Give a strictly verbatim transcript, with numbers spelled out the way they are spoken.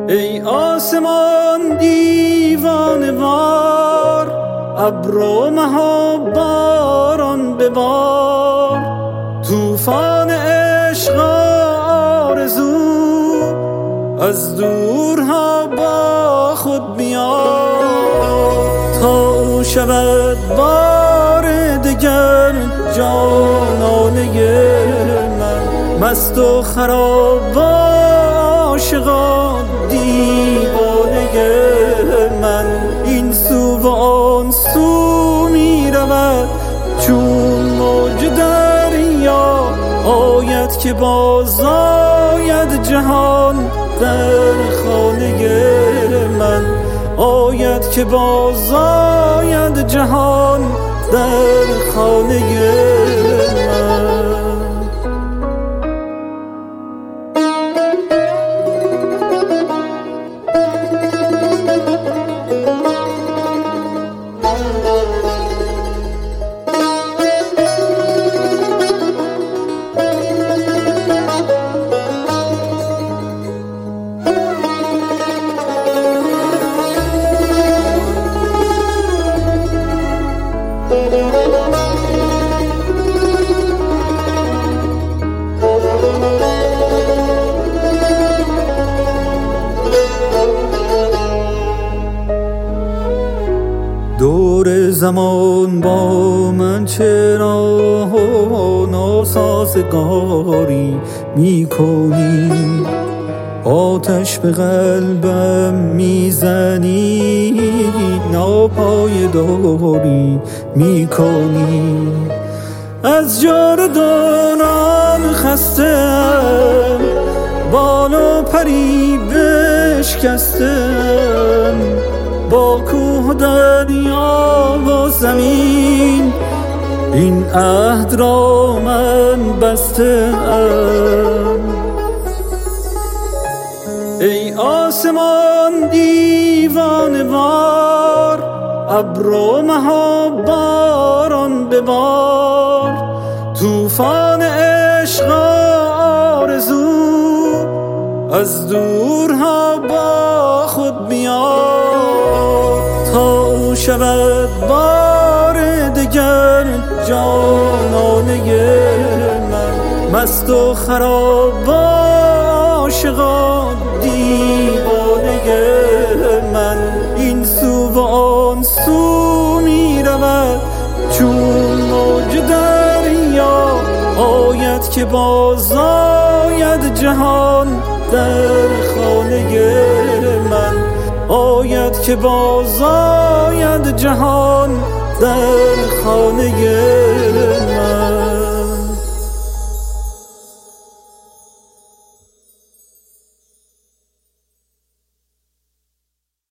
ای آسمان دیوانه وار، ابر و مه و باران ببار، طوفان عشق آرزو از دورها با خود بیار، تا او شود بار دگر جانانه من، مست و خراب عاشقان دیوانه من. این سو و آن سو می رود چون موج دریا، آید که باز آید جهان در خانه من، آید که باز آید جهان در خانه من. دور زمان با من چرا ناسازگاری می کنی، آتش به قلبم میزنی، ناپایداری می کنی. از جاودانان خستم، بال و پری بشکستم، با کوه و دریا و زمین این عهد را من بسته ام. ای آسمان دیوانه وار، ابر و مه و باران ببار، طوفان عشق آرزو از دورها با خود بیار، تا او شود بار دگر جانانه من، مست و خراب عاشقان دیوانه من. این سو و آن سو می رود چون موج دریا، آید که باز آید جهان در خانه من، آید که باز آید جهان در خانه